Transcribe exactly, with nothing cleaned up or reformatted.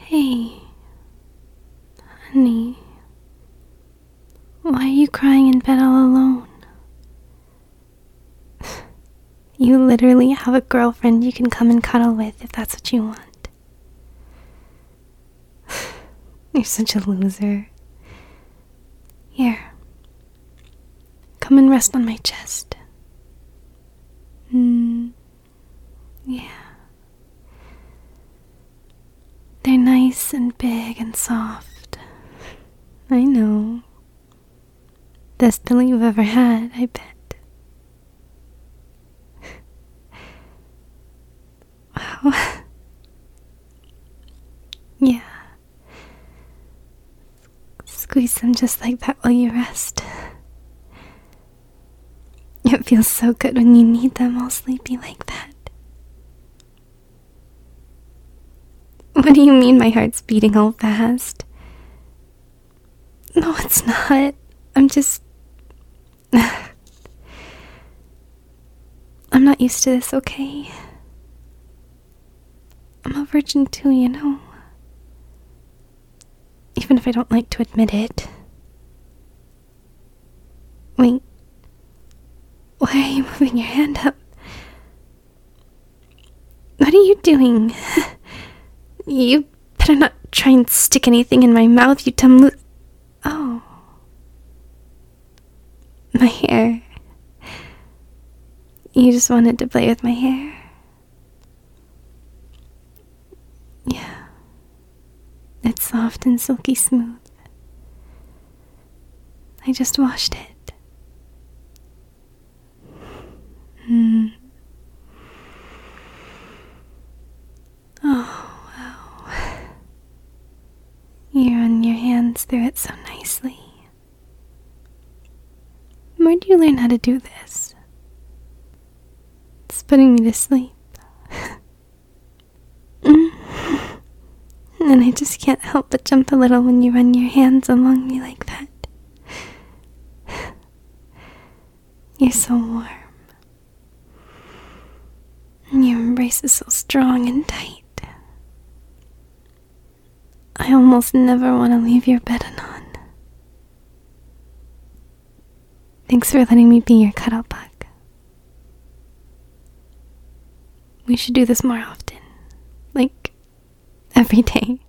Hey, honey. Why are you crying in bed all alone? You literally have a girlfriend you can come and cuddle with if that's what you want. You're such a loser. Here. Come and rest on my chest. Hmm. Yeah. They're nice and big and soft. I know. Best pillow you've ever had, I bet. Wow. Yeah. Squeeze them just like that while you rest. It feels so good when you need them all sleepy like that. What do you mean my heart's beating all fast? No, it's not. I'm just... I'm not used to this, okay? I'm a virgin too, you know? Even if I don't like to admit it. Wait. Why are you moving your hand up? What are you doing? You better not try and stick anything in my mouth, you dumb lo- Oh. My hair. You just wanted to play with my hair? Yeah. It's soft and silky smooth. I just washed it. Hmm. Oh, wow. You run your hands through it so nicely. Where'd you learn how to do this? It's putting me to sleep. Mm. And I just can't help but jump a little when you run your hands along me like that. You're so warm. And your embrace is so strong and tight. I almost never want to leave your bed anon. Thanks for letting me be your cuddle bug. We should do this more often. Like, every day.